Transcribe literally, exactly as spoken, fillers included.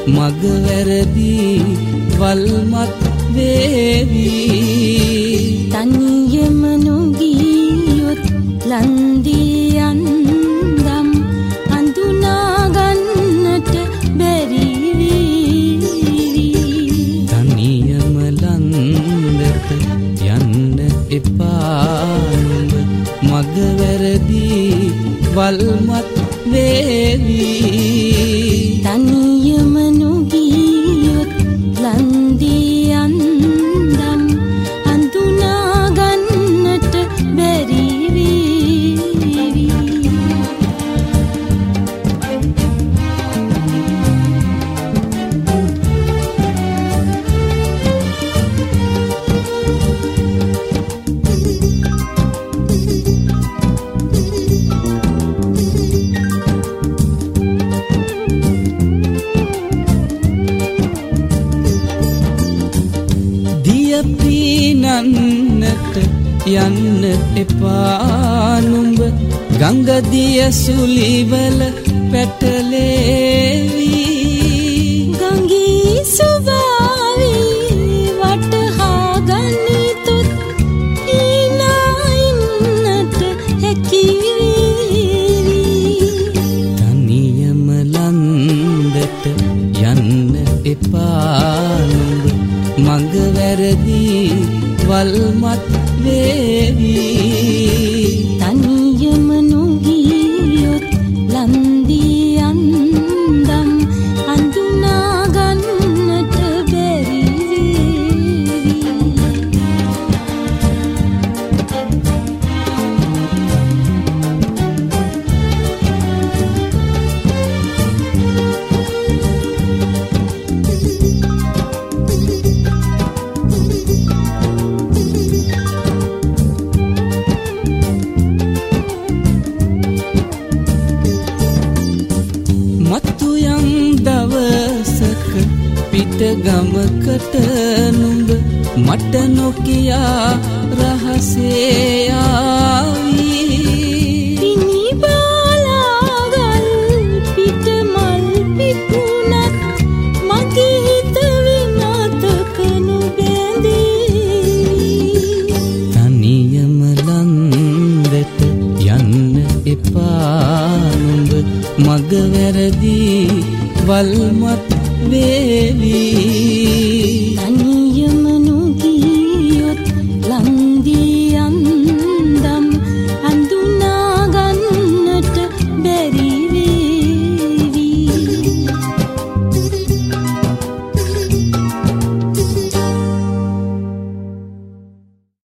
මග වැරදි වල්මත් වේවි තනියම නොගියොත් ලන්දී අන්දම් අඳුනා ගන්නට බැරි වී තනියම ලන්දට යන්න එපා මග වැරදි වල්මත් වේවි තනියම නොගියොත් ලන්දී අන්දම් අඳුනා ගන්නට බැරි වී පීනන්නට යන්න එපා නුඹ ගංගදිය සුලිවල පැටලේවි ගංගී සුභාවි වටහා ගනිතොත් ඊනයින්නට හැකිවේවි තනියම ලන්දට යන්න එපා නුඹ මග වැරදි වල්මත් වේවි තනියම නොගියොත් ලන්දී අන්දම් අඳුනා ගන්නට බැරි ගමකට නුඹ මට නොකියා රහසේ ආවි පිණි බාලාගල් පිට මල් පිපුණත් මගේ හිත විනාතක නොබැඳී තනියම ලන්දට යන්න එපා නුඹ මග වැරදි වල්මත් වේවි